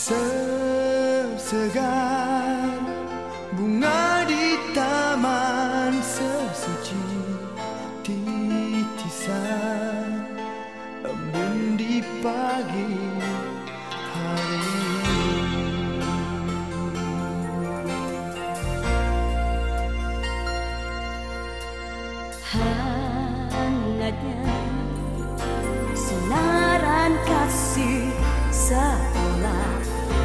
Sesegar bunga di taman sesuci, titisan embun di pagi hari. Hangatnya sinaran kasih seolah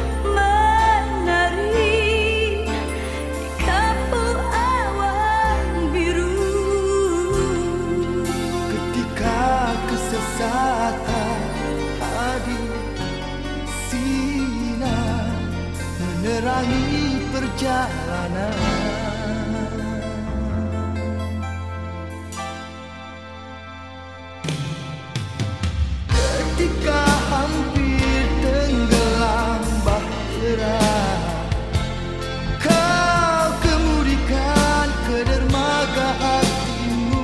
menari di kapur awan biru. Ketika kesesatan hadir, sinar menerangi perjalanan. Ketika hampir tenggelam bahtera, kau kemudikan ke dermaga hatimu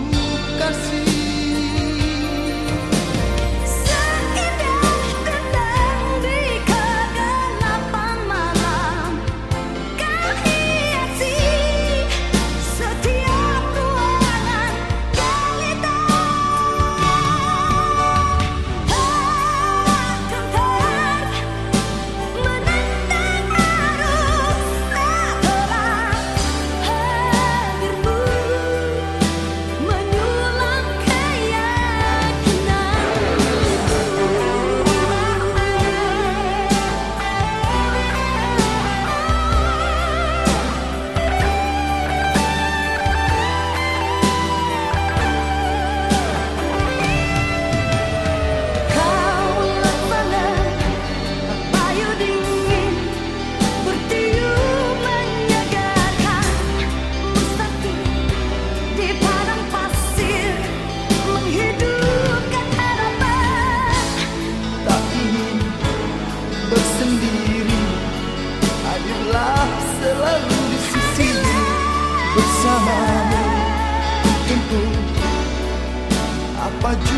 kasih. Seindah bentang di kegelapan malam, kau hiasi setiap ruangan gelita. Menentang arus setelah hadirmu, menyulam kau laksana payu dingin bertiup menyegarkan, mustaqim di padang pasir menghidupkan harapan. Tak ingin bersendiri, hadirlah selalu di sisimu, bersamamu tempuh apa jua